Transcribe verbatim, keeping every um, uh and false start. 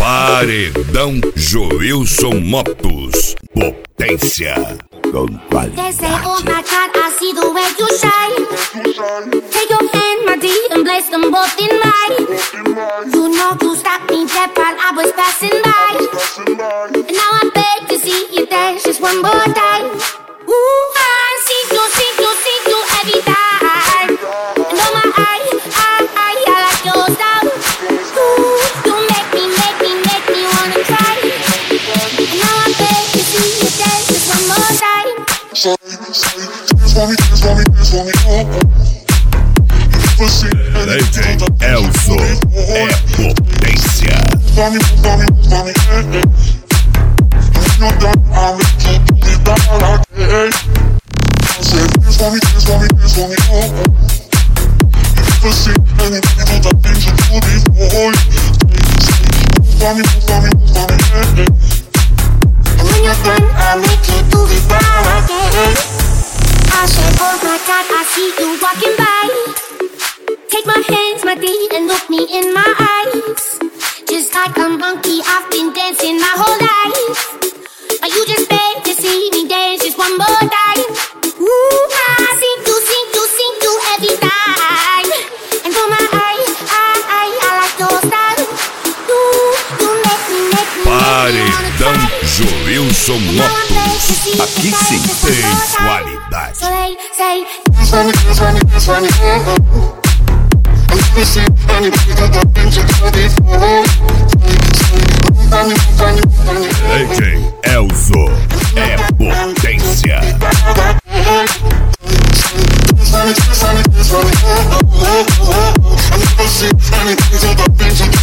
Paredão Joilson Motos. Potência com They say, oh qualidade. my God, I see the way you shine. Take your hand, my D, and place them both in mine. You know you stopped me dead while I was passing by. And now I beg to see you dance just one more time. Ooh, I see you, see you, see you every time. And oh my, I, I, I, I like your style. Ooh, you make me, make me, make me wanna try. And now I beg to see you dance just one more time. D J Elzo é potência. And when you're done, I'll make you do it all again. I said, oh my God, I see you walking by. Take my hands, my D, and look me in my eyes. Just like a monkey, I've been dancing my whole life. But you just beg to see me dance just one more time. Ooh, I sing you, sing you, sing you every time. And for my eye, I, I, I like your style. Ooh, you make me, make me, make me wanna Paredão try. Joilson Motos. Aqui sim tem qualidade. So they say, D J Elzo é potência. Funny, funny, funny, funny, oh, oh, oh, oh. I never see anything so that brings you